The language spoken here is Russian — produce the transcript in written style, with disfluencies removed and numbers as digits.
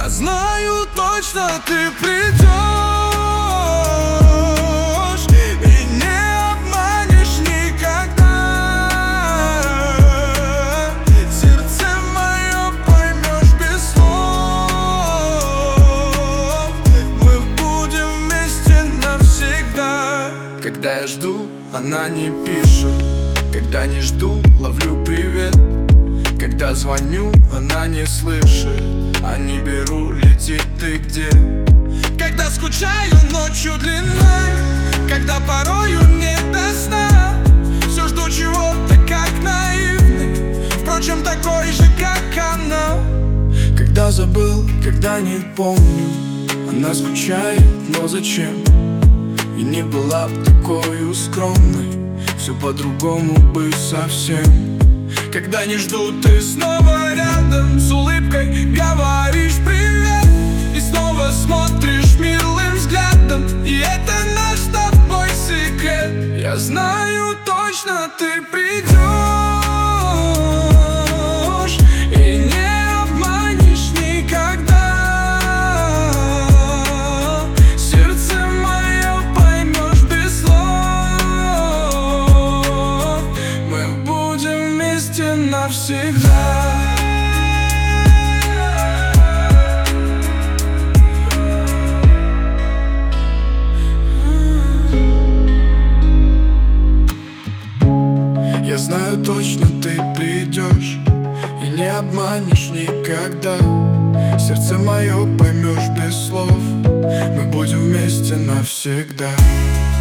Я знаю точно, ты придешь и не обманешь никогда. Сердце мое поймешь без слов. Мы будем вместе навсегда. Когда я жду, она не пишет. Когда не жду, ловлю привет. Когда звоню, она не слышит. А не беру, летит ты где? Когда скучаю ночью длинной, когда порою не до сна, все жду чего-то, как наивный, впрочем, такой же, как она. Когда забыл, когда не помню, она скучает, но зачем? И не была б такой скромной, все по-другому бы совсем. Когда не жду, ты снова рядом, с улыбкой говоришь привет, и снова смотришь милым взглядом. И это наш с тобой секрет. Я знаю точно, ты придешь и не обманешь никогда. Сердце мое поймешь без слов. Мы будем вместе навсегда. Я знаю точно, ты придешь и не обманешь никогда. Сердце мое поймешь без слов. Мы будем вместе навсегда.